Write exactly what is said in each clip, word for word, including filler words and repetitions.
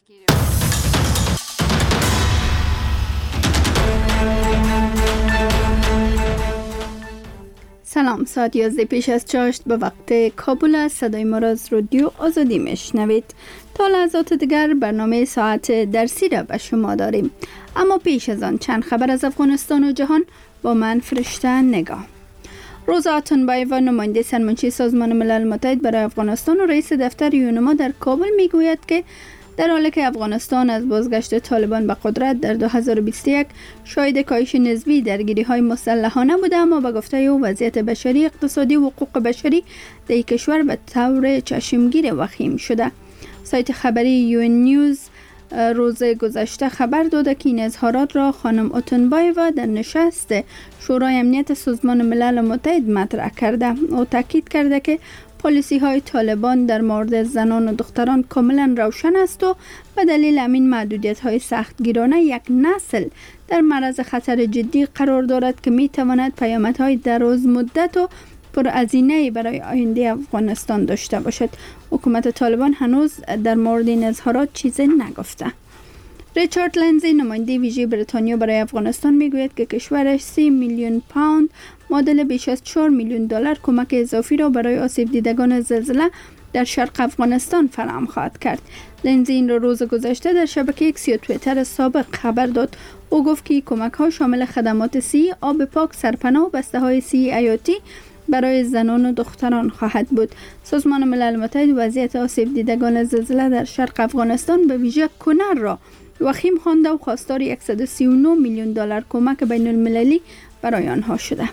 سلام، ساعت یازده پیش از چاشت به وقت کابل است. صدای ما را از رادیو آزادی میشنوید. تا لحظات دیگر برنامه ساعت درسی را به شما داریم، اما پیش از آن چند خبر از افغانستان و جهان با من فرشته نگاه. روزا اتنبایو، نماینده سرمنشی سازمان ملل متحد برای افغانستان و رئیس دفتر یونما در کابل میگوید که در حالی که افغانستان از بازگشت طالبان به قدرت در دو هزار و بیست و یک شاهد کاهش نسبی درگیری‌های مسلحانه بوده، اما به گفته او وضعیت بشری، اقتصادی و حقوق بشری در کشور به طور چشمگیر وخیم شده. سایت خبری یو ان نیوز روز گذشته خبر داده که این اظهارات را خانم اتنبایو در نشست شورای امنیت سازمان ملل متحد مطرح کرده. او تاکید کرده که پالیسی های طالبان در مورد زنان و دختران کاملا روشن است و به دلیل همین محدودیت های سختگیرانه یک نسل در معرض خطر جدی قرار دارد که می تواند پیامدهای دراز مدت و پرهزینه‌ای برای آینده افغانستان داشته باشد. حکومت طالبان هنوز در مورد این اظهارات چیزی نگفته. ریچارد لنزی، نماینده ویژه بریتانیا برای افغانستان، میگوید که کشورش سی میلیون پوند معادل بیش از چهار میلیون دلار کمک اضافی را برای آسیب دیدگان زلزله در شرق افغانستان فراهم خواهد کرد. لنزی این را روز گذشته در شبکه ایکس یا توییتر سابق خبر داد. او گفت که کمک ها شامل خدمات سی، آب پاک، سرپناه و بسته های سی حیاتی برای زنان و دختران خواهد بود. سازمان ملل متحد وضعیت آسیب دیدگان زلزله در شرق افغانستان به ویژه کنر را وخیم خوانده و خواستار صد و سی و نه میلیون دلار کمک بین المللی برای آنها شده.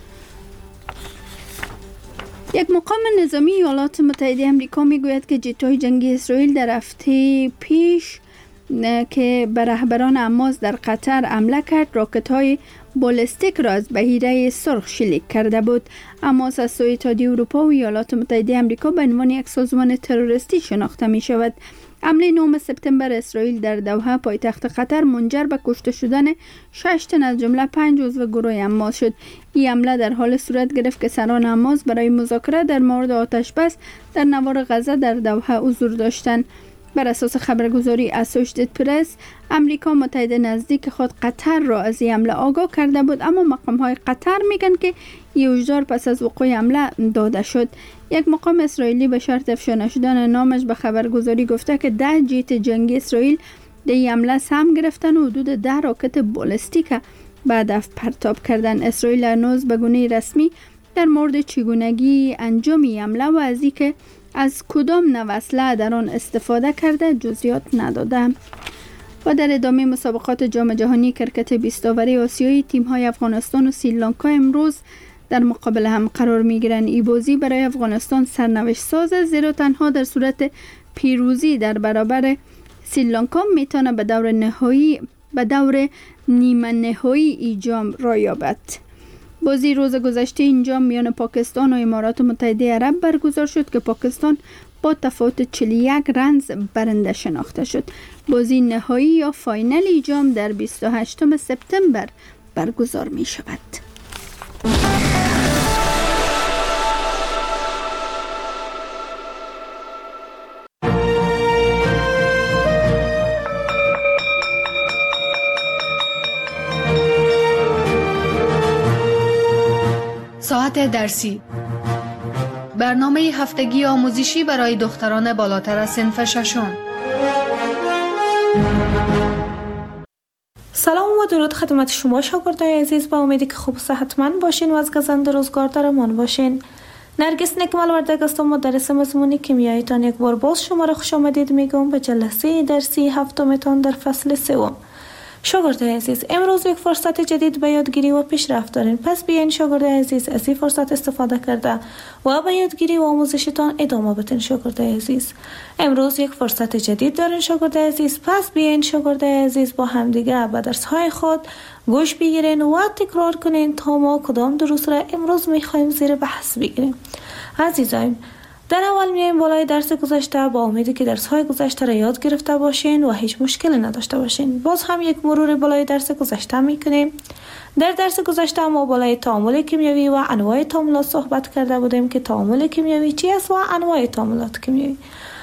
یک مقام نظامی ایالات متحده آمریکا میگوید که جت‌های جنگی اسرائیل در هفته پیش که به رهبران حماس در قطر حمله کرد، راکت‌های بالستیک را از بحیره سرخ شلیک کرده بود. حماس از سوی اتحادیه اروپا و ایالات متحده آمریکا به عنوان یک سازمان تروریستی شناخته می شود. حمله نهم سپتامبر اسرائیل در دوحه پایتخت قطر منجر به کشته شدن شش تن از جمله پنج عضو گروه حماس شد. این حمله در حال صورت گرفت که سران حماس برای مذاکره در مورد آتش بس در نوار غزه در دوحه حضور داشتند. بر اساس خبرگزاری اسوشیتد پرس، امریکا متحد نزدیک خود قطر را از این حمله آگاه کرده بود، اما مقام‌های قطر میگن که این هشدار پس از وقوع حمله داده شد. یک مقام اسرائیلی به شرط افشا نشدن نامش به خبرگزاری گفته که ده جت جنگی اسرائیل در این حمله سهم گرفتن و حدود ده راکت بالستیک به هدف پرتاب کردن. اسرائیل هنوز به گونه رسمی در مورد چگونگی انجام این حمله و از اینکه از کدام نوع اسلحه در آن استفاده کرده جزئیات نداده. و در ادامه مسابقات جام جهانی کرکت بیست اوری آسیایی، تیم‌های افغانستان و سریلانکا امروز در مقابل هم قرار می‌گیرند. این بازی برای افغانستان سرنوشت ساز، زیرا تنها در صورت پیروزی در برابر سریلانکا میتونه به دور نهایی به دور نیمه نهایی ای جام را یابد. بازی روز گذشته اینجا میان پاکستان و امارات متحده عرب برگزار شد که پاکستان با تفاوت چهل و یک رنز برنده شناخته شد. بازی نهایی یا فاینل جام در بیست و هشتم سپتامبر برگزار می شود. ساعت درسی، برنامه هفتگی آموزشی برای دختران بالاتر از صنف ششم. سلام و درود خدمت شما شاگردای عزیز، با امیدی که خوب و صحتمند باشین و از گزند روزگار درمان باشین. نرگس نکمل وردگ هستم، مدرس مضمون کیمیاییتان. یک بار باز شما را خوش آمدید میگم به جلسه درسی هفتمتان در فصل سوم. شاگردای عزیز، امروز یک فرصت جدید به یادگیری و پیشرفت دارین، پس بیاین شاگردای عزیز از این فرصت استفاده کرده و به یادگیری و آموزشتان ادامه بدین. شاگردای عزیز، امروز یک فرصت جدید دارین شاگردای عزیز، پس بیاین شاگردای عزیز با همدیگه به درس های خود گوش بگیرین و تکرار کنین تا ما کدام دروس را امروز میخوایم زیر بحث بگیریم. عزیزایم، در اول میایم بالای درس گذشته با امیدی که درس های گذشته را یاد گرفته باشین و هیچ مشکلی نداشته باشین. باز هم یک مرور بالای درس گذشته میکنیم. در درس گذشته ما بالای تعامل کیمیایی و انواع تعاملات صحبت کرده بودیم که تعامل کیمیایی چی است و انواع تعاملات کیمیایی.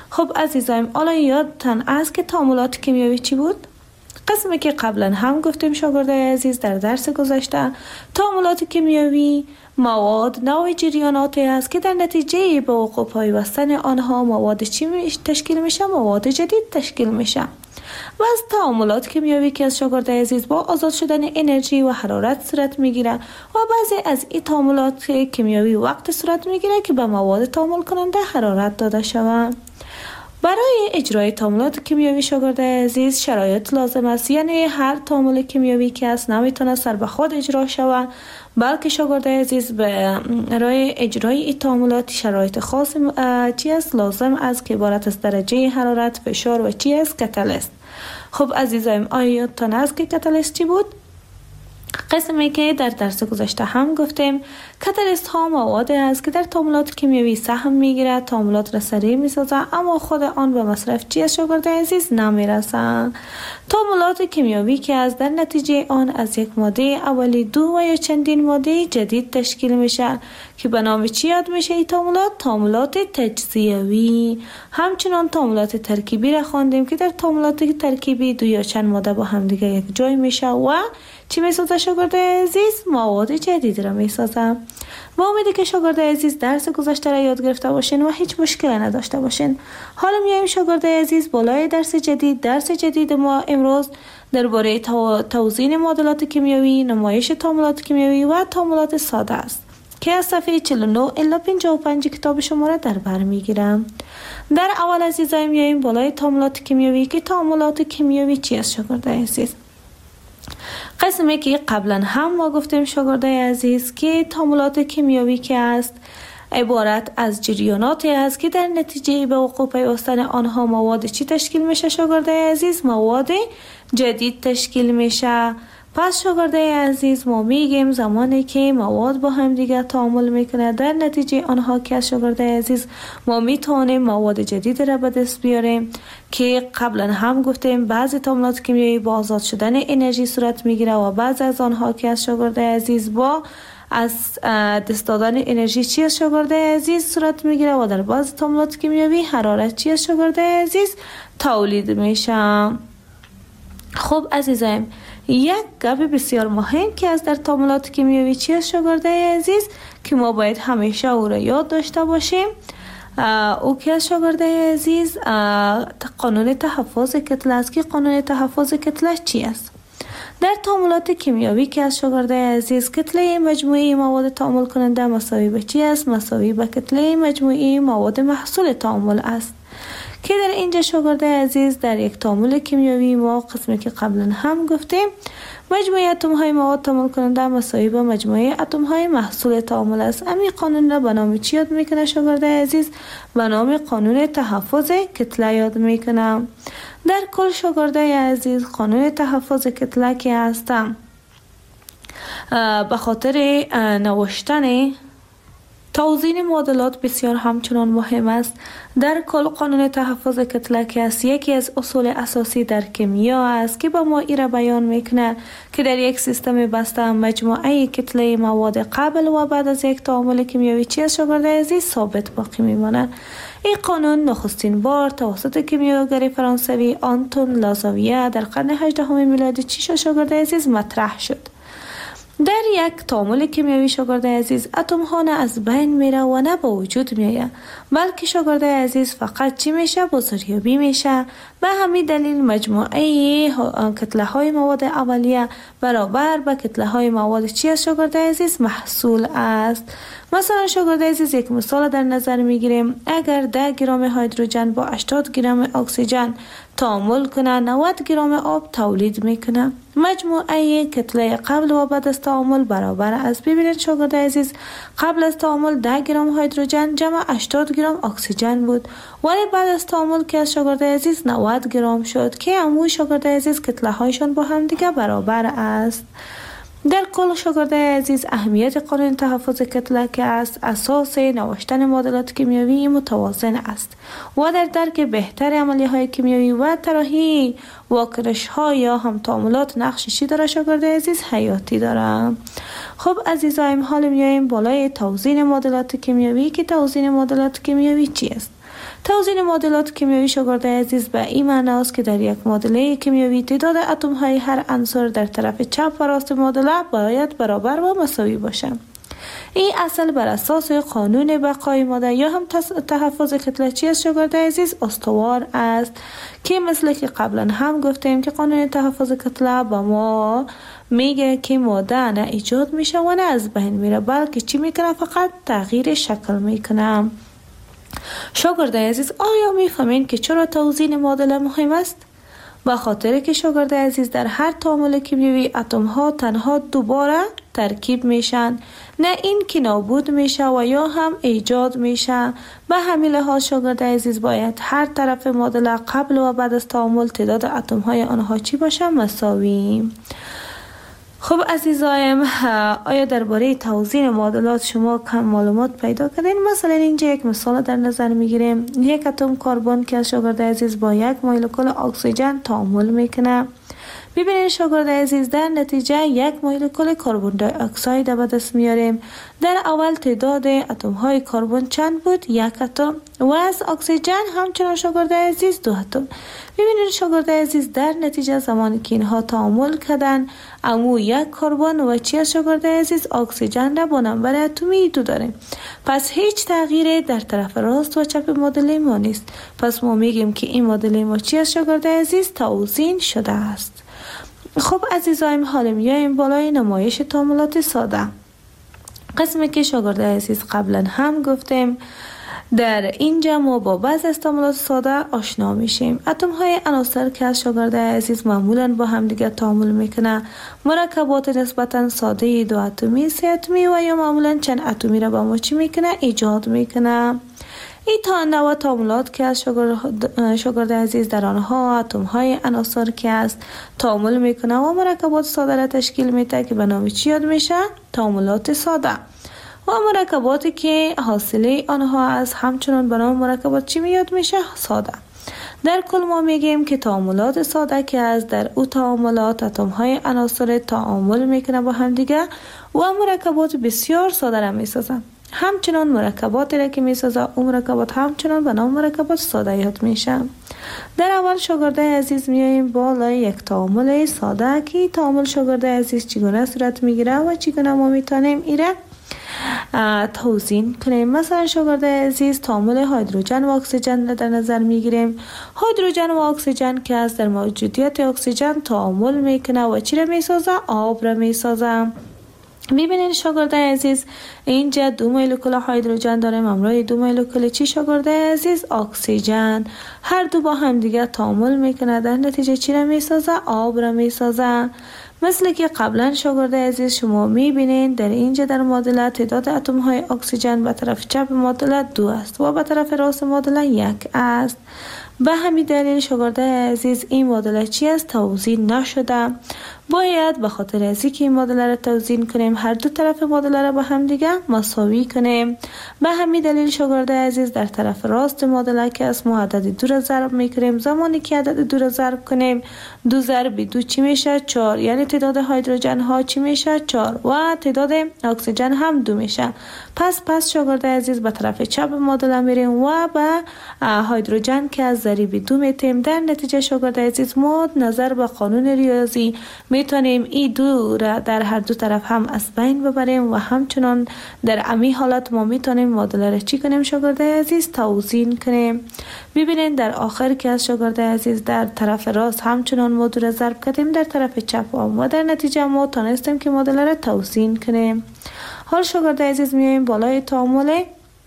خب عزیزایم، حالا یادتان است که تعاملات کیمیایی چی بود؟ قسمی که قبلا هم گفتیم شاگردای عزیز در درس گذشته، تعاملات کیمیایی مواد نوع جریاناتی است که در نتیجه به وقوع پیوستن آنها مواد چی تشکیل میشه؟ مواد جدید تشکیل میشه. و از تعاملات کیمیایی که از شاگردای عزیز با آزاد شدن انرژی و حرارت صورت میگیره و بعضی از این تعاملات کیمیایی وقت صورت میگیره که به مواد تعامل کننده حرارت داده شود. برای اجرای تعاملات کیمیایی شاگردای عزیز شرایط لازم است، یعنی هر تعامل کیمیایی که است نمیتونه سر به خود اجرا شود، بلکه شاگردای عزیز برای اجرای این تعاملات شرایط خاص چی است لازم است که عبارت از درجه حرارت، فشار و چی است کاتالیست. خب عزیزایم، آیا یادتان است که کاتالیست چی بود؟ قسمی که در درس گذشته هم گفتیم، کاتالیست ها مواد است که در تعاملات کیمیایی سهم میگیرد، تعاملات را سریع میسازد اما خود آن به مصرف چی از شاگردای عزیز نمیرسند. تعاملات کیمیایی که از در نتیجه آن از یک ماده اولی دو و یا چندین ماده جدید تشکیل میشه که به نام چی یاد میشه این تعاملات؟ تعاملات تجزیوی. همچنان تعاملات ترکیبی را خواندیم که در تعاملات ترکیبی دو یا چند ماده با هم دیگه یک جای میشه و چی میسازه شاگردای عزیز؟ مواد جدید را میسازه. با امیدی که شاگردای عزیز درس گذشته را یاد گرفته باشین و هیچ مشکلی نداشته باشین. حالا میایم شاگردای عزیز بالای درس جدید. درس جدید ما امروز درباره توزیع معادلات کیمیایی، نمایش تعاملات کیمیایی و تعاملات ساده است که از صفحه چهل و نه الی پنجاه و پنج کتاب شما را در بر میگیرم. در اول عزیزای میایم بالای تعاملات کیمیایی که تعاملات کیمیایی چی است شاگردای عزیز؟ قسمی که قبلا هم ما گفتیم شاگردای عزیز که تعاملات کیمیایی که است عبارت از جریاناتی است که در نتیجه به وقوع پیوستن آنها مواد چی تشکیل میشه شاگردای عزیز؟ مواد جدید تشکیل میشه. پس شاگردای عزیز ما میگیم زمانی که مواد با هم دیگه تعامل میکنه در نتیجه آنها که از شاگردای عزیز ما میتونیم مواد جدید را به دست بیاریم که قبلا هم گفتیم بعضی تعاملات کیمیایی با آزاد شدن انرژی صورت میگیره و بعضی از آنها که از شاگردای عزیز با از دست دادن انرژی چی از شاگردای عزیز صورت میگیره و در بعضی تعاملات کیمیایی حرارت چی از شاگردای عزیز تولید میشه. خب عزیزایم، یک گپ بسیار مهم که از در تعاملات کیمیایی چی است شاگردای عزیز که ما باید همیشه او را یاد داشته باشیم، او که از شاگردای عزیز قانون تحفظ کتله است که قانون تحفظ کتله چی است؟ در تعاملات کیمیایی که از شاگردای عزیز کتله مجموعی مواد تعامل کننده مساوی به چی است؟ مساوی به کتله مجموعی مواد محصول تعامل است که در اینجا شاگردای عزیز در یک تعامل کیمیایی ما قسمی که قبلا هم گفتیم مجموعه اتم های مواد تعامل کننده مساوی با مجموعه اتم های محصول تعامل است. امی قانون را به نام چی یاد میکنه شاگردای عزیز؟ به نام قانون تحفظ کتله یاد میکنم. در کل شاگردای عزیز قانون تحفظ کتله که هستم به خاطر نوشتن توزیع معادلات بسیار همچنان مهم است. در کل قانون تحفظ کتله که است یکی از اصول اساسی در کیمیا است که با ما ای را بیان میکنه که در یک سیستم بسته مجموعه کتله مواد قبل و بعد از یک تعامل کیمیایی چی از شاگردای عزیز ثابت باقی میمانه. این قانون نخستین بار توسط کیمیاگر فرانسوی آنتون لازاویه در قرن هجدهم میلادی چی شد شاگردای عزیز مطرح شد. در یک تعامل کیمیایی شاگردای عزیز اتم ها نه از بین میره و نه به وجود میآید، بلکه شاگردای عزیز فقط چی میشه؟ بازاریابی میشه. به همین دلیل مجموعه کتله های مواد اولیه برابر به کتله های مواد چی از شاگردای عزیز محصول است. مثلا شاگردای عزیز یک مثال در نظر میگیریم، اگر ده گرم هیدروژن با هشتاد گرم اکسیژن تعامل کنه نود گرم آب تولید میکنه. مجموعه کتله قبل و بعد از تعامل برابر است. ببینید شاگردای عزیز قبل از تعامل ده گرم هیدروژن جمع هشتاد گرم اکسیژن بود، ولی بعد از تعامل که از شاگردای عزیز نود گرم شد که همون شاگردای عزیز کتله هایشان با هم دیگه برابر است. در کل شاگردای عزیز اهمیت قانون تحفظ کتله که است اساس نوشتن معادلات کیمیایی متوازن است و در درک بهتر عملیه های کیمیایی و طراحی واکنش ها یا هم تعاملات نقشی داره شاگردای عزیز حیاتی داره. خب عزیزایم، حال میایم بالای توزیع معادلات کیمیایی که توزیع معادلات کیمیایی چی است؟ توزیع معادلات کیمیایی شاگردای عزیز به این معنی است که در یک معادله کیمیایی تعداد اتم های هر عنصر در طرف چپ و راست معادله باید برابر و مساوی باشند. این اصل بر اساس قانون بقای ماده یا هم تحفظ کتلچی از شاگردای عزیز استوار است که مثل که قبلا هم گفتیم که قانون تحفظ کتله با ما میگه که ماده نه ایجاد میشه و نه از بین میره، بلکه چی میکنه؟ فقط تغییر شکل میکنه. شاگردای عزیز، آیا میفهمین که چرا توزیع معادله مهم است؟ به خاطر که شاگردای عزیز در هر تعامل کیمیایی اتم ها تنها دوباره ترکیب میشن، نه این که نابود میشه و یا هم ایجاد میشه. به همین لحاظ شاگردای عزیز باید هر طرف معادله قبل و بعد از تعامل تعداد اتم های آنها چی باشه؟ مساوی. خب عزیزایم، آیا درباره توزیع معادلات شما کم معلومات پیدا کردین؟ مثلا اینجا یک مثال در نظر میگیریم. یک اتم کربن که از شاگرد عزیز با یک مولکول اکسیژن تعامل میکنه. ببینید شاگرد عزیز، در نتیجه یک مولکول کربن دی اکساید به دست میاریم. در اول تعداد اتم های کربن چند بود؟ یک اتم. و از اکسیژن همچنان شاگرد عزیز دو اتم. ببینید شاگرد عزیز، در نتیجه زمانی که اینها تعامل کردن، امو یک کربن و چی از شاگرد عزیز؟ اکسیژن را با نمبر اتمی دو داریم. پس هیچ تغییری در طرف راست و چپ معادله ما نیست. پس ما میگیم که این معادله ما چی از شاگرد عزیز؟ توزیع شده است. خب عزیزایم، حالا میایم بالای نمایش تعاملات ساده. قسمی که شاگرد عزیز قبلا هم گفتیم، در اینجا ما با بعض از تعاملات ساده آشنا میشیم. اتم های عناصر که از شاگرد عزیز معمولا با هم دیگه تعامل میکنه، مرکبات نسبتا ساده دو اتمی، سه اتمی و یا معمولا چند اتمی را با ما چی میکنه؟ ایجاد میکنه. این تا نوع تعاملات که از شاگرد, شاگرد عزیز در آنها اتم های عناصر که است تعامل میکنه و مرکبات ساده را تشکیل میده که به نام چی یاد میشه؟ تعاملات ساده. و مرکباتی که حاصله آنها از همچنان به نام مرکبات چی میاد میشه؟ ساده. در کل ما میگیم که تعاملات ساده که از در او تعاملات اتم های عناصر تعامل میکنه با هم دیگه و مرکبات بسیار ساده را میسازن. همچنان مرکباتی را که میسازه اون مرکبات همچنان به نام مرکبات ساده یاد میشه. در اول شاگردای عزیز میاییم بالای یک تعامل ساده که تعامل شاگردای عزیز چگونه صورت میگیره و چگونه ما میتونیم ایره توزیع کنیم. مثلا شاگرد عزیز تعامل هیدروژن و اکسیژن را در نظر میگیریم. هیدروژن و اکسیژن که از در موجودیت اکسیژن تعامل میکنه و چی را میسازه؟ آب را میسازه. میبینید شاگرد عزیز، اینجا دو مولکول هیدروژن داریم همراه دو مولکول چی شاگرد عزیز؟ اکسیژن. هر دو با هم دیگه تعامل میکنه، در نتیجه چی را میسازه؟ آب را میسازه. مثل که قبلا شاگرد عزیز شما میبینید در اینجا در معادله تعداد اتم های اکسیژن به طرف چپ معادله دو است و به طرف راست معادله یک است. به همین دلیل شاگرد عزیز این معادله چی است؟ توزیع نشده. باید به خاطر از اینکه این معادله را توزیع کنیم هر دو طرف معادله را با هم دیگه مساوی کنیم. به همین دلیل شاگرد عزیز در طرف راست معادله که از ما عدد دو را ضرب میکنیم، زمانی که عدد دو را ضرب کنیم دو ضرب دو چی میشه؟ چهار. یعنی تعداد هیدروژن ها چی میشه؟ چهار و تعداد اکسیژن هم دو میشه. پس پس شاگرد عزیز به طرف چپ معادله میریم و به هیدروژن که از ضریب دو میتیم. در نتیجه شاگرد عزیز ما نظر به قانون ریاضی میتونیم این دو را در هر دو طرف هم از بین ببریم و همچنان در امی حالت ما میتونیم معادله را چی کنیم شاگرد عزیز؟ توزیع کنیم. ببینید در آخر که از شاگرد عزیز در طرف راست همچنان ما دو را ضرب کردیم در طرف چپ و در نتیجه ما تونستیم که معادله را توزیع کنیم. حال شاگرد عزیز میایم بالای تعامل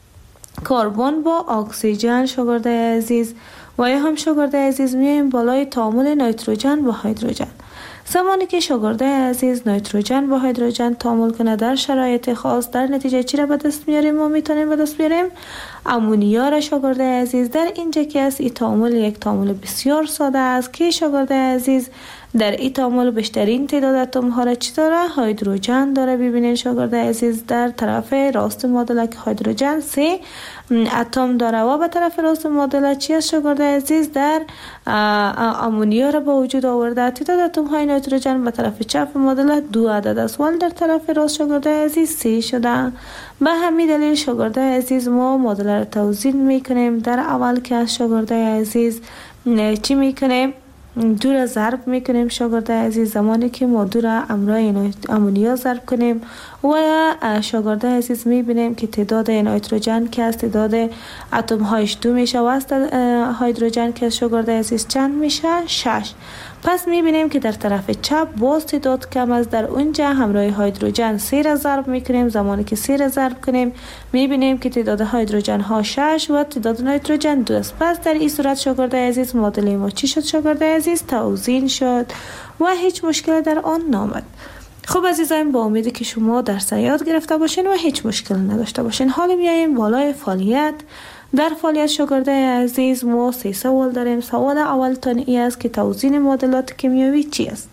کربن با اکسیژن شاگرد عزیز و یا هم شاگرد عزیز میایم بالای تعامل نیتروژن با هیدروژن. زمانی که شاگرد عزیز نیتروژن با هیدروژن تعامل کنه در شرایط خاص، در نتیجه چی را به دست میاریم؟ ما میتونیم به دست بیاریم امونیا را شاگرد عزیز. در اینجا که است این تعامل یک تعامل بسیار ساده است که شاگرد عزیز در این تعامل بیشترین تعداد اتم ها را چی داره؟ هیدروژن داره. ببینید شاگرد عزیز در طرف راست معادله که هیدروژن سه اتم داره و به طرف راست معادله چی است شاگرد عزیز؟ در آمونیا را به وجود آورده. تعداد اتم های نیتروژن به طرف چپ معادله دو عدد است ولی در طرف راست شاگرده عزیز سه شده. به همین دلیل شاگرده عزیز ما معادله را توزیع میکنیم. در اول که از شاگرده عزیز چی میکنیم؟ دو را ضرب میکنیم شاگرده عزیز. زمانی که ما دو را امرای امونیا ضرب کنیم و شاگرده عزیز میبینیم که تعداد نیتروژن که از تعداد اتم هایش دو میشه و از هیدروژن که از شاگرده عزیز چند میشه؟ شش. پس میبینیم که در طرف چپ باز تعداد کم است. در اونجا همراه هیدروژن سه را ضرب میکنیم. زمانی که سه را ضرب کنیم میبینیم که تعداد هیدروژن ها شش و تعداد نیتروژن دو است. پس در این صورت شاگرده عزیز معادله ما چی شد شاگرده عزیز؟ توزیع شد و هیچ مشکل در آن نامد. خب عزیزان، با امیدی که شما درس یاد گرفته باشین و هیچ مشکل نداشته باشین. حالا میایم بالای فعالیت. در فعالیت شاگرده عزیز ما سه سوال داریم. سوال اول تان ای است که توزیع معادلات کیمیایی چی است؟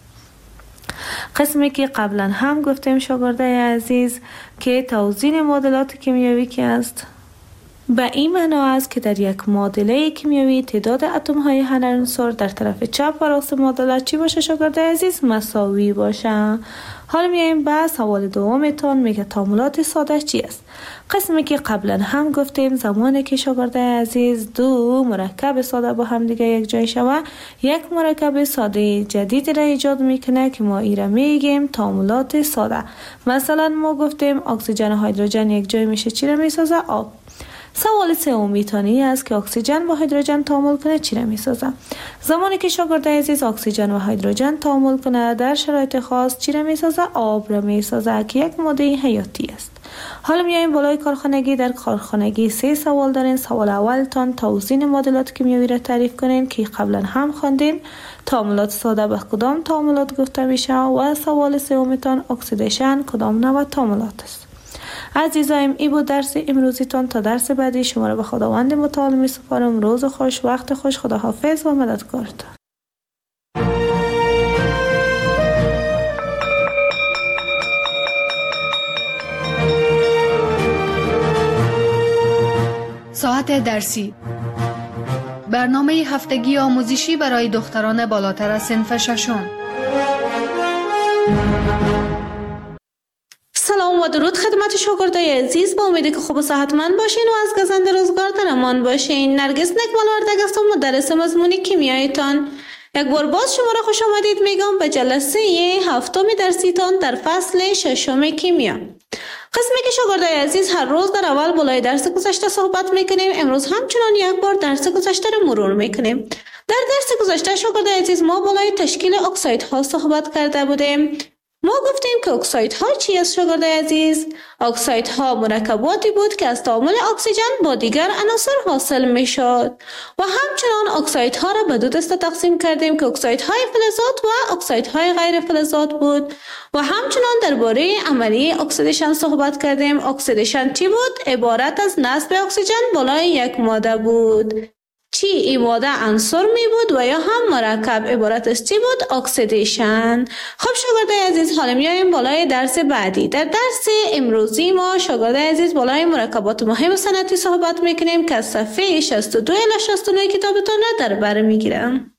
قسمی که قبلا هم گفتیم شاگرده عزیز که توزیع معادلات کیمیایی کی است؟ به این معنا است که در یک معادله کیمیایی تعداد اتم های هر عنصر در طرف چپ و راست معادله چی باشه شاگرده عزیز؟ مساوی باشه. حالا میایم به سوال دومتون. میگه تعاملات ساده چی است؟ قسمی که قبلا هم گفتیم زمانی که شاگرده عزیز دو مرکب ساده با هم دیگه یک جای شوه یک مرکب ساده جدید را ایجاد میکنه که ما ای را میگیم تعاملات ساده. مثلا ما گفتیم اکسیژن و هیدروژن یک جای میشه چی را میسازه؟ آب. سوال سومی تانی است که اکسیژن با هیدروژن تعامل کنه چی را میسازه؟ زمانی که شاگرده عزیز اکسیژن و هیدروژن تعامل کنه در شرایط خاص چی را میسازه؟ آب را میسازه که یک ماده حیاتی است. حالا میایم بالای کارخانگی. در کارخانگی سه سوال دارین. سوال اول تان توزیع معادلات کیمیایی را تعریف کنین که قبلا هم خواندین. تعاملات ساده به کدام تعاملات گفته میشه؟ و سوال سوم تان اکسیدیشن کدام نوع تعاملات است؟ عزیزایم، این بود درس امروزیتان. تا درس بعدی شما را به خداوند متعال می سپارم. روز خوش، وقت خوش، خداحافظ و مددکارتان. ساعت درسی، برنامه هفتگی آموزشی برای دختران بالاتر از صنف ششم. سلام و درود خدمت شاگردای عزیز. با امیدی که خوب و صحتمند باشین و از گزند روزگار در امان باشین. نرگس نکمال وردگ هستم، مدرس مضمون کیمیایتان. یک بار باز شما را خوش آمدید میگم به جلسه هفتم درسیتان در فصل ششم کیمیا. قسمی که شاگردای عزیز هر روز در اول بالای درس گذشته صحبت میکنیم، امروز همچنان یک بار درس گذشته را مرور میکنیم. در درس گذشته شاگردای عزیز ما بالای تشکیل اکسایدها صحبت کرده بودیم. ما گفتیم که اکسایدها چی است شاگردای عزیز؟ اکسایدها مرکباتی بود که از تعامل اکسیژن با دیگر عناصر حاصل می شد و همچنان اکسایدها را به دو دسته تقسیم کردیم که اکسایدهای فلزات و اکسایدهای غیر فلزات بود و همچنان درباره عملیه اکسیدیشن صحبت کردیم. اکسیدیشن چی بود؟ عبارت از نصب اکسیژن بالای یک ماده بود. چی این ماده عنصر می بود و یا هم مرکب عبارت از چی بود؟ اکسیدیشن. خب شاگردای عزیز، حالا میایم بالای درس بعدی. در درس امروزی ما شاگردای عزیز بالای مرکبات مهم صنعتی صحبت میکنیم که از صفحه شصت و دو الی شصت و نه کتابتون را در بر میگیرم.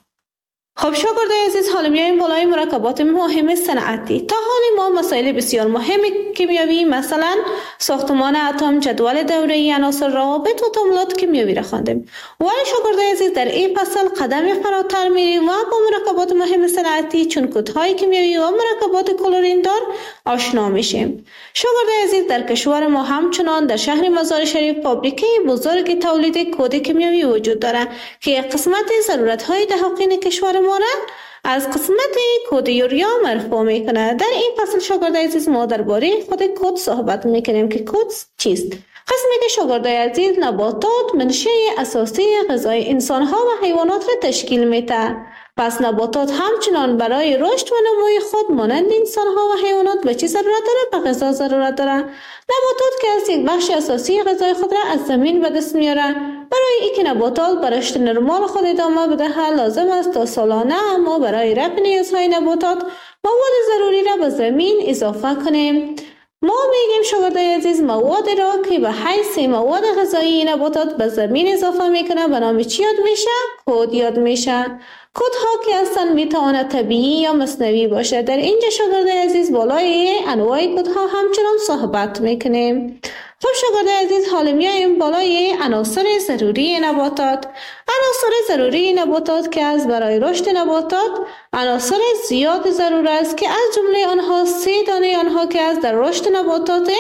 خب شاگردای عزیز، حالا میایم بالای مرکبات مهم صنعتی. تا حالی ما مسائل بسیار مهم کیمیایی مثلا ساختمان اتم، جدول دوره‌ای عناصر، روابط و تعاملات کیمیایی را خواندیم. ولی شاگردای عزیز در این فصل قدمی فراتر میریم و با مرکبات مهم صنعتی چون کدهای کیمیایی و مرکبات کلورین دار آشنا میشیم. شاگردای عزیز در کشور ما همچنان در شهر مزار شریف فابریکه بزرگ تولید کد کیمیایی وجود دارد که یک قسمت ضرورت‌های دهقین کشور ما از قسمت کد یوریا مرفوع میکنه. در این فصل شاگردای عزیز ما درباره خود کد صحبت میکنیم که کد چیست. قسمی که شاگردای عزیز نباتات منشأ اساسی غذای انسانها و حیوانات را تشکیل میده. پس نباتات همچنان برای رشد و نموی خود مانند انسانها و حیوانات به چی ضرورت داره؟ به غذا ضرورت داره. نباتات که از یک بخش اساسی غذای خود را از زمین به دست میاره. برای اینکه نباتات به رشد نرمال خود ادامه بده لازم است تا سالانه ما برای رفع نیازهای نباتات مواد ضروری را به زمین اضافه کنیم. ما میگیم شاگردای عزیز مواد را که به حیث مواد غذایی نباتات به زمین اضافه میکنه به نام چی یاد میشه؟ کود یاد میشه. کودها که اصلا میتواند طبیعی یا مصنوعی باشه. در اینجا شاگردای عزیز بالای انواع کودها همچنان صحبت میکنیم. خب شاگردای عزیز حالا میایم بالای عناصر ضروری نباتات. عناصر ضروری نباتات که از برای رشد نباتات عناصر زیاد ضرور است که از جمله آنها سه دانه آنها که از در رشد نباتات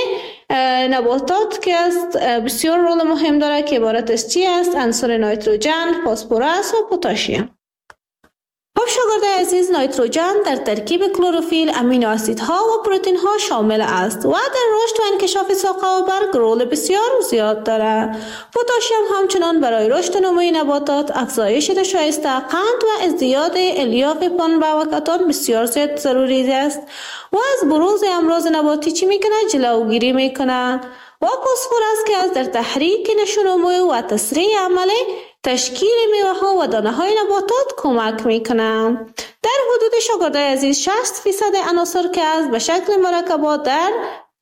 نباتات که است بسیار رول مهم داره که عبارت از چی است؟ عنصر نیتروژن، فسفرس و پتاسیم. خب شاگردای عزیز نایتروژن در ترکیب کلروفیل، امینو اسیدها و پروتئین ها شامل است و در رشد و انکشاف ساقه و برگ رول بسیار زیاد دارد. پتاسیم همچنان برای رشد و نمو نباتات، افزایش شایسته قند و ازدیاد الیاف پنبه و کتان بسیار زیاد ضروری است و از بروز امراض نباتی چی میکنه؟ جلوگیری میکنه. و فسفرس که از در تحریک نشو و نمو و تسریع عمل تشکیل میوه ها و دانه های نباتات کمک میکنه. در حدود شاگردای عزیز شصت فیصد عناصر که از به شکل مرکبات در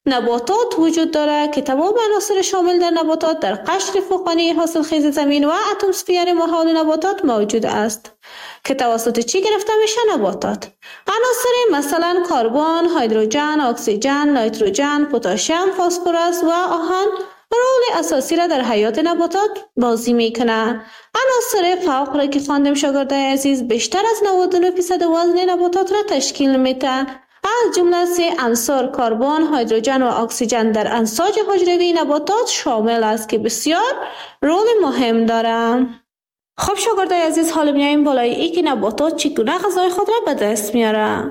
نباتات وجود داره که تمام عناصر شامل در نباتات در قشر فوقانی حاصلخیز زمین و اتمسفر محال نباتات موجود است که توسط چی گرفته میشه؟ نباتات. عناصر مثلا کربن، هیدروژن، اکسیژن، نیتروژن، پتاسیم، فسفرس و آهن رول اساسی را در حیات نباتات بازی میکنه. عناصر فوق را که خواندیم شاگردای عزیز بیشتر از نود و نه درصد وزن نباتات را تشکیل میده. از جمله سه عنصر کربن، هیدروژن و اکسیژن در انساج حجروی نباتات شامل است که بسیار رول مهم داره. خب شاگردای عزیز حالا میایم بالای ای که نباتات چگونه غذای خود را به دست میاره.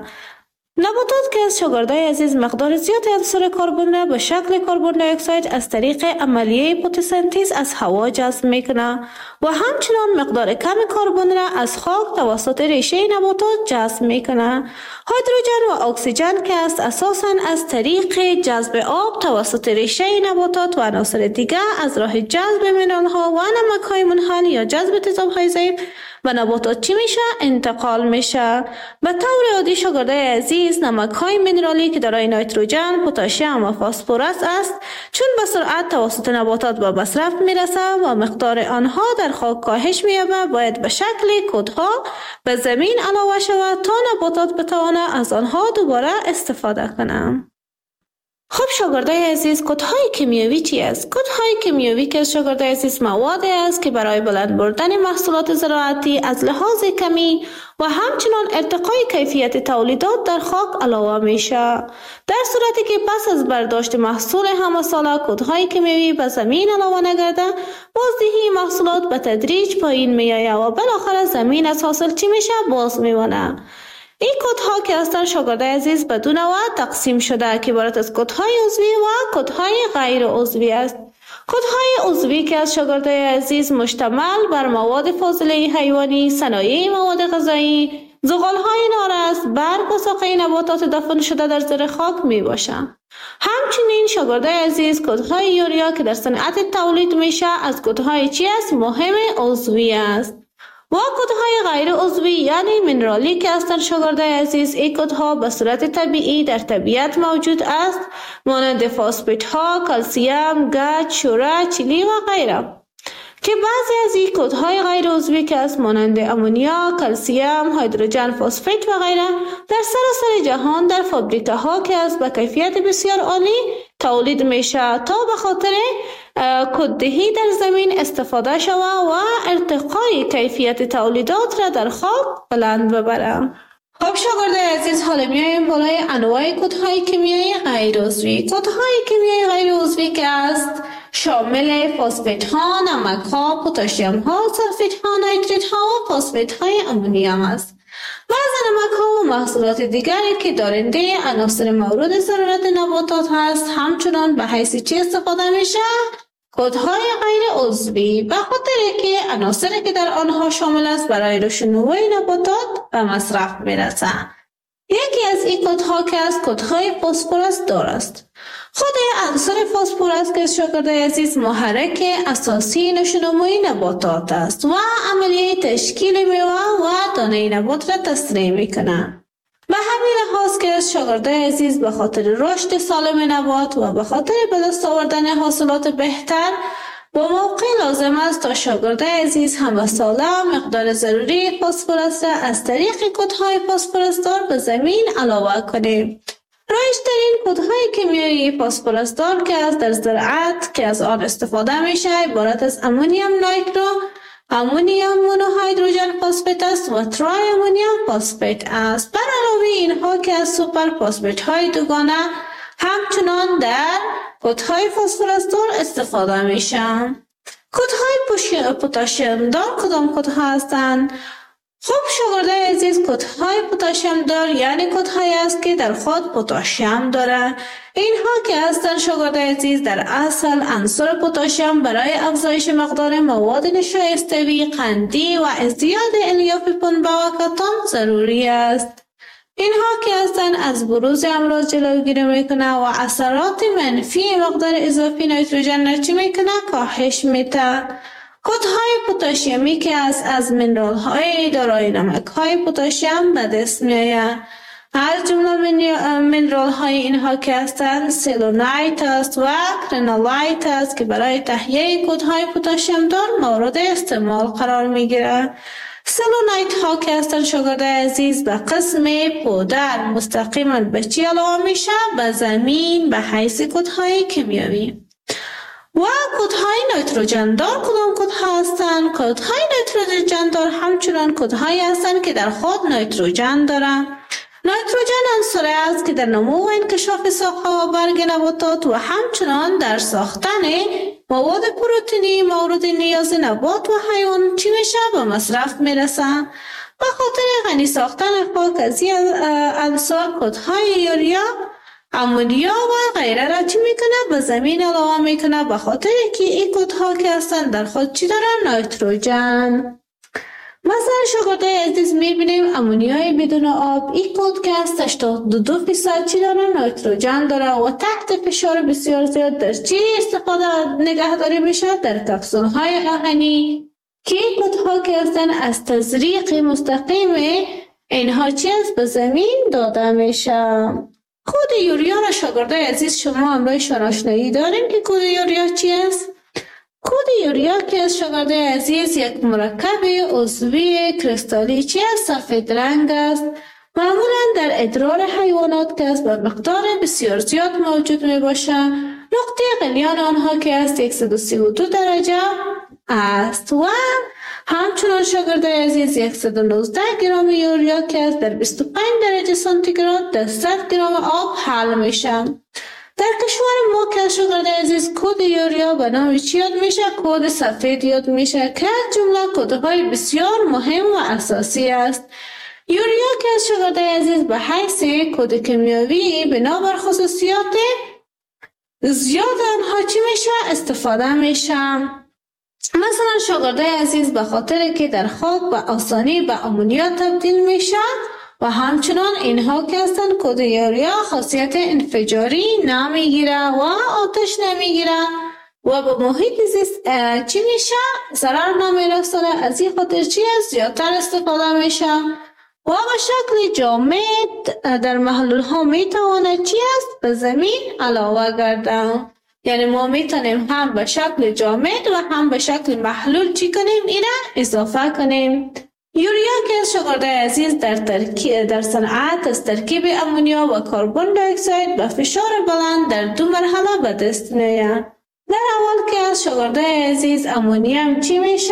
نباتات که از شاگردای عزیز مقدار زیاد عنصر کربن را به شکل کربن دی اکساید از طریق عملیه فتوسنتز از هوا جذب میکنه و همچنان مقدار کم کربن را از خاک توسط ریشه نباتات جذب میکنه. هیدروژن و اکسیژن که است اساساً از طریق جذب آب توسط ریشه نباتات و عناصر دیگر از راه جذب منرال‌ها و نمک‌های منحل یا جذب تیزاب‌های ضعیف و نباتات چی میشه؟ انتقال میشه. به طور عادی شاگردای عزیز نمک‌های منرالی که دارای نیتروژن، پتاسیم و فسفرس است چون به سرعت توسط نباتات به مصرف میرسه و مقدار آنها در خاک کاهش می‌یابه باید به شکل کودها به زمین علاوه شود تا نباتات بتوانه از آنها دوباره استفاده کنه. خب شاگردای عزیز کودهای کیمیایی چی است؟ کودهای کیمیایی که شاگردای عزیز موادی است که برای بلند بردن محصولات زراعتی از لحاظ کمی و همچنان ارتقای کیفیت تولیدات در خاک علاوه میشه. در صورتی که پس از برداشت محصول همه ساله کودهای کیمیایی به زمین علاوه نگرده بازدهی محصولات به تدریج پایین میآید و بالاخره زمین از حاصل چی میشه؟ باز میمانه. این کودها که هستند شاگردای عزیز به دو نوع تقسیم شده که عبارت از کودهای عضوی و کودهای غیر عضوی است. کودهای عضوی که از شاگردای عزیز مشتمل بر مواد فاضله حیوانی، صنایع مواد غذایی، زغالهای نارس، برگ و ساقه نباتات دفن شده در زیر خاک می باشند. همچنین شاگردای عزیز کودهای یوریا که در صنعت تولید میشه از کودهای چی است؟ مهم عضوی است. و کودهای غیر عضوی یعنی منرالی که هستند شاگردای عزیز این کودها به صورت طبیعی در طبیعت موجود است مانند فسفات ها، کلسیم، گچ، شوره، چلی و غیره که بعضی از این کودهای غیر عضوی که است مانند امونیا، کلسیم، هیدروژن فسفات و غیره در سراسر جهان در فابریکه ها که است به کیفیت بسیار عالی تولید میشه تا به خاطر کوددهی در زمین استفاده شود و ارتقای کیفیت تولیدات را در خاک بلند ببرم. خب شاگردای عزیز حالا میایم بالای انواع کودهای کیمیایی غیر عضوی. کودهای کیمیایی غیر عضوی که است شامل فسفات ها، نمک ها، پتاسیم ها، سلفات ها، نیتریت ها و فسفات های امونیم است. بعض نمک ها و محصولات دیگری که دارنده عناصر مورد ضرورت نباتات هست همچنان به حیث چی استفاده میشه؟ کودهای غیر عضوی به خاطر که عناصری که در آنها شامل است برای رشد و نمو نباتات به مصرف میرسند. یکی از این کودها که از کودهای فسفرس دارست. خود عنصر فسفرس که شاگردای عزیز محرک اساسی نشو و نموی نباتات است و عملیه تشکیل میوه و دانه نبات را تسریع میکنه. به همین لحاظ است که شاگردای عزیز به خاطر رشد سالم نبات و به خاطر به دست آوردن حاصلات بهتر با موقع لازم است تا شاگردای عزیز همه ساله مقدار ضروری فسفرس را از طریق کودهای فسفرسدار به زمین علاوه کنیم. رایج‌ترین کودهای کیمیایی فسفرسدار که از در زراعت که از آن استفاده میشه عبارت از امونیم نایترو، امونیم مونوهیدروژن فسفات است و ترای امونیم فسفات است. بر علاوه اینها که از سوپر فسفات های دوگانه همچنان در کودهای فسفرسدار استفاده میشن. کودهای پتاسیم دار کدام کودها هستند؟ خب شاگردای عزیز، کودهای پتاسیم دار یعنی کودهایی است که در خود پتاسیم دارند. اینها که هستند شاگردای عزیز در اصل عنصر پتاسیم برای افزایش مقدار مواد نشایسته‌ای قندی و ازدیاد الیاف پنبه و کتان ضروری است. اینها که هستند از بروز امراض جلوگیری میکنه و اثرات منفی مقدار اضافی نیتروژن را چی میکنه؟ کاهش میده. کودهای پتاسیمی که از از منرال های دارای نمک های پتاسیم به دست میآید. از جمله منرال های اینها که هستند سلونایت است و کرنولایت است که برای تهیه کودهای پتاسیم دار مورد استعمال قرار میگیرد. سلونایت ها که هستند شاگردای عزیز به قسم پودر مستقیما به چی علاوه میشه؟ به زمین به حیث کودهای کیمیایی. و کودهای نیتروژن دار کدام کودها هستند؟ کودهای نیتروژن دار همچنان کودهایی هستند که در خود نیتروژن دارند. نیتروژن عنصری است که در نمو و انکشاف ساقه و برگ نباتات و همچنان در ساختن مواد پروتئینی مورد نیاز نبات و حیوان چی میشه؟ به مصرف میرسه. به خاطر غنی ساختن خاک از این عنصر کودهای یوریا، امونیا و غیره را چی میکنه؟ به زمین علاوه میکنه، به خاطر که این کودها که هستن در خود چی دارن؟ نیتروژن. مثلا شاگردای عزیز میبینیم امونیای بدون آب، این کود که هست هشتاد و دو فیصد چی داره؟ نیتروژن داره و تحت فشار بسیار زیاد در چی استفاده نگهداری میشه؟ در کپسول های آهنی که این کودها که هستن از تزریق مستقیم اینها چی است؟ به زمین داده میشه. کود یوریا را شاگردای عزیز شما امروز آشنایی داریم که کود یوریا چی است؟ کود یوریا که از شاگردای عزیز یک مرکب عضوی کریستالی چی است؟ سفید رنگ است. معمولا در ادرار حیوانات که است به مقدار بسیار زیاد موجود می باشه. نقطه غلیان آنها که است صد و سی و دو درجه است و همچنان شاگردای عزیز صد و نوزده گرم یوریا که از در بیست و پنج درجه سانتیگراد در صد گرم آب حل میشه. در کشور ما که شاگردای عزیز کود یوریا به نام چی یاد میشه؟ کود سفید یاد میشه که از جمله کودهای بسیار مهم و اساسی است. یوریا که از شاگردای عزیز به حیث کود کیمیایی بنابر خصوصیات زیاد آنها چی میشه؟ استفاده میشه. مثلا شاگردای عزیز به خاطر که در خاک به آسانی به امونیا تبدیل میشه و همچنان اینها که هستند کود یوریا خاصیت انفجاری نمیگیره و آتش نمیگیره و به محیط زیست چی میشه؟ ضرر نمیرسونه. از این خاطر چی است؟ زیادتر استفاده میشه و به شکل جامد در محلول ها میتواند چی است؟ به زمین علاوه گرده. یعنی ما میتونیم هم به شکل جامد و هم به شکل محلول چی کنیم؟ اینا اضافه کنیم. یوریا که از شاگردای عزیز در ترکیب در صنعت از ترکیب امونیا و کربن دی اکساید به فشار بلند در دو مرحله به دست میآید. در اول که از شاگردای عزیز امونیم چی میشه؟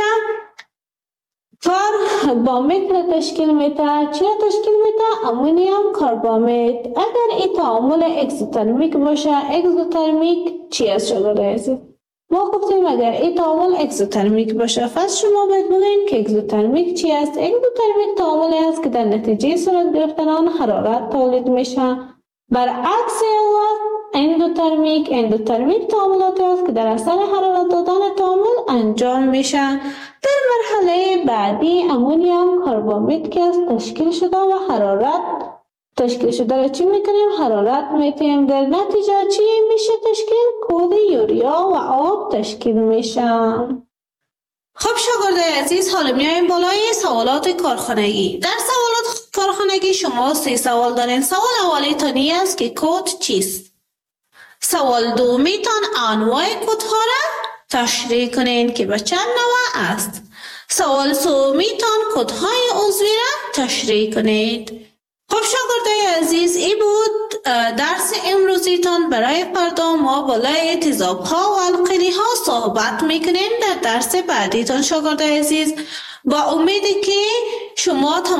کربامید را تشکیل میده. چی را تشکیل میده؟ امونیم کربامید. اگر این تعامل اکزوترمیک باشه، اکزوترمیک چی است شاگردای عزیز؟ ما گفتیم اگر این تعامل اکزوترمیک باشه، پس شما باید بگویید که اکزوترمیک چی است؟ اکزوترمیک تعاملی است که در نتیجه صورت گرفتن آن حرارت تولید میشه. برعکس اندوترمیک اندوترمیک تعاملاتی است که در اثر حرارت دادن تعامل انجام میشه. در مرحله بعدی امونیم کربامید که است تشکیل شده و حرارت تشکیل شده را چی میکنیم؟ حرارت میتیم. در نتیجه چی میشه تشکیل؟ کود یوریا و آب تشکیل میشه. خب شاگردای عزیز، حالا میایم بالای سوالات کارخانگی. در سوالات کارخانگی شما سه سوال دارین. سوال اولیتانی است که کد چیست؟ سوال دومیتان انواع کدها را تشریح کنین که به چند نوع است. سوال سومیتان کدهای عضوی را تشریح کنید. خب شاگردای عزیز، این بود درس امروزیتان. برای فردا ما بالای تیزاب ها و القلی ها صحبت میکنیم در درس بعدیتان شاگردای عزیز. با امیدی که شما